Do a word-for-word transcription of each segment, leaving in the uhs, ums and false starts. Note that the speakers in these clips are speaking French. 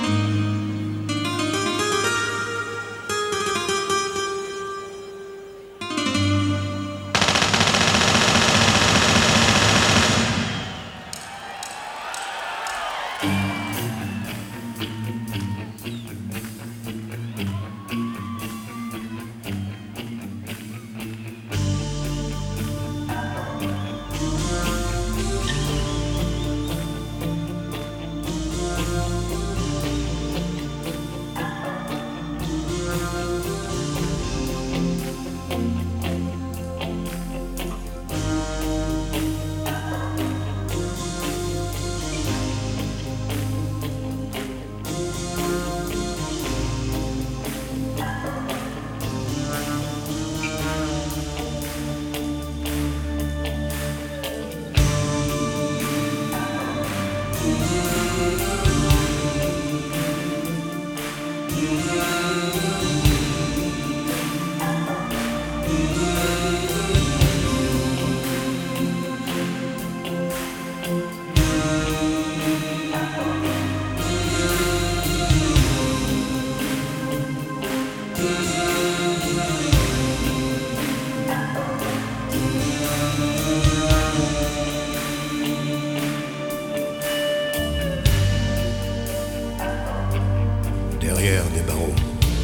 Derrière des barreaux,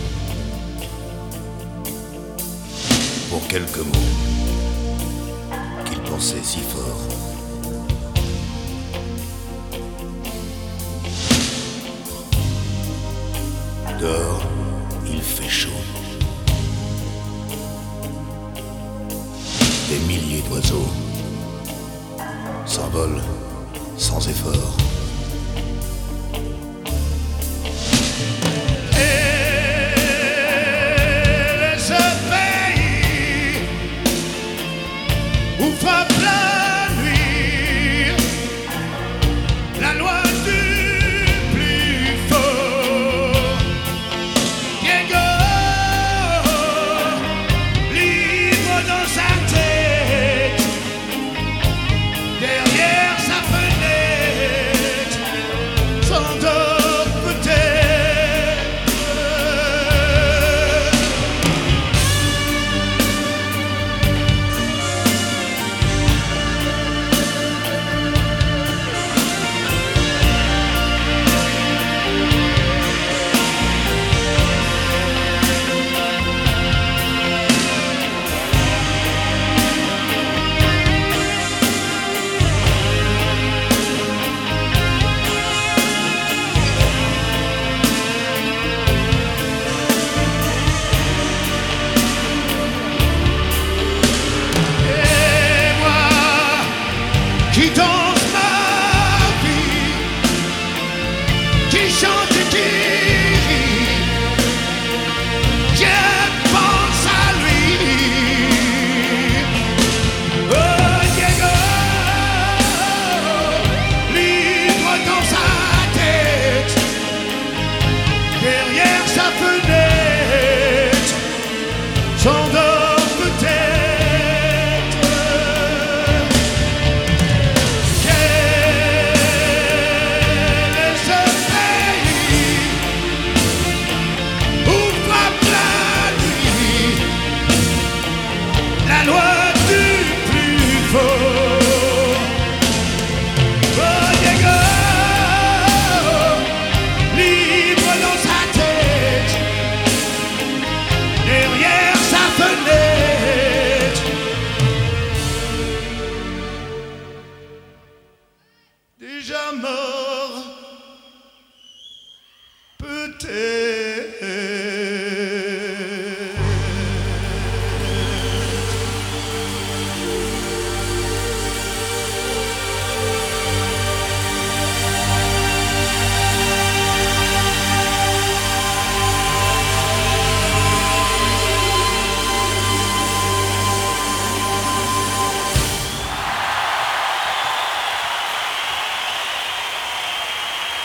pour quelques mots qu'il pensait si fort. Dehors, il fait chaud. Des milliers d'oiseaux s'envolent sans effort. Où frappe la nuit, la loi du plus fort. Diego, libre dans sa tête, derrière sa fenêtre, s'endort peut-être. Qui danse ma vie, qui chante et qui rit, je pense à lui. Oh Diego, libre dans sa tête, derrière sa fenêtre, s'endort peut-être. La loi du plus fort. Oh Diego, libre dans sa tête, derrière sa fenêtre, déjà mort, peut-être.